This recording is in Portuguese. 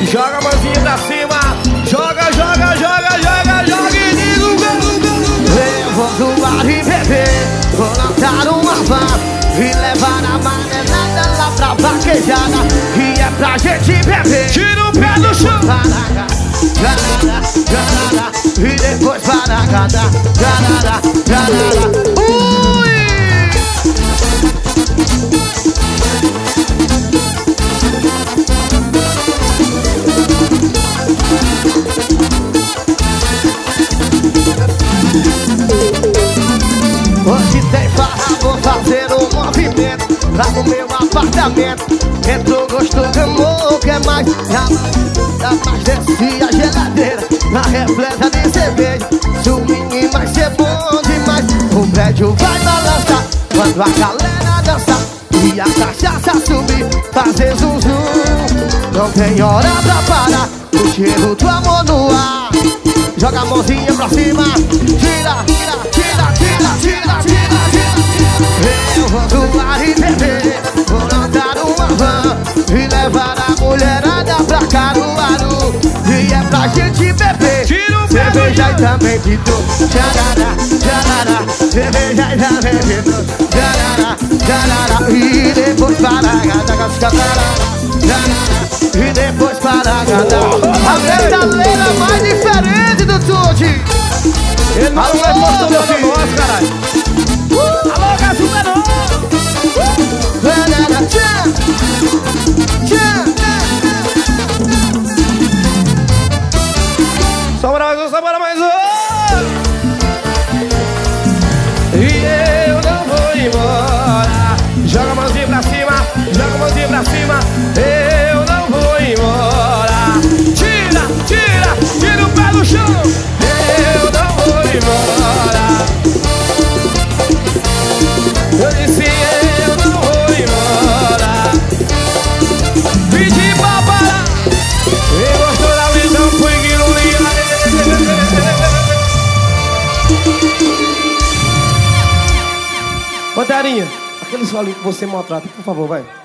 Joga a mãozinha pra cima. Joga, joga, joga, joga, joga e diga o gol. Eu vou do bar e beber, vou lançar uma van e levar a manelada lá pra vaquejada. E é pra gente beber. Tira o pé do chão. E depois paragada. Ui! Hoje tem farra, vou fazer um movimento lá no meu apartamento. Entrou, gostou, amor, quer mais? Dá mais desce a geladeira na repleta de cerveja. Suminho vai ser bom demais. O prédio vai balançar quando a galera dançar e a cachaça subir, fazer zum zum. Não tem hora pra parar, o cheiro do amor no ar. Joga a mãozinha pra cima, tira, tira, tira, tira, tira, tira, tira. Eu vou do bar e beber, vou andar uma van e levar a mulherada pra Caruaru. E é pra gente beber cerveja e também pitu. Tcharará, tcharará, cerveja e também pitu. Tcharará, tcharará, e depois paragada, e depois paragada. A metaleira mais diferente do Tuti. Ele não vai postar meu filho, caralho. Alô, Gazuberão. Sobra mais um. E eu não vou embora. Joga a mãozinha pra cima, joga a mãozinha pra cima. Eu não vou embora. Tira, tira, tira o pé do chão. Eu não vou embora. Eu disse eu não vou embora. Pedi pra parar. E gostou da visão, fui que não liga. Bandeirinha, aquele solinho que você maltrata, por favor, vai.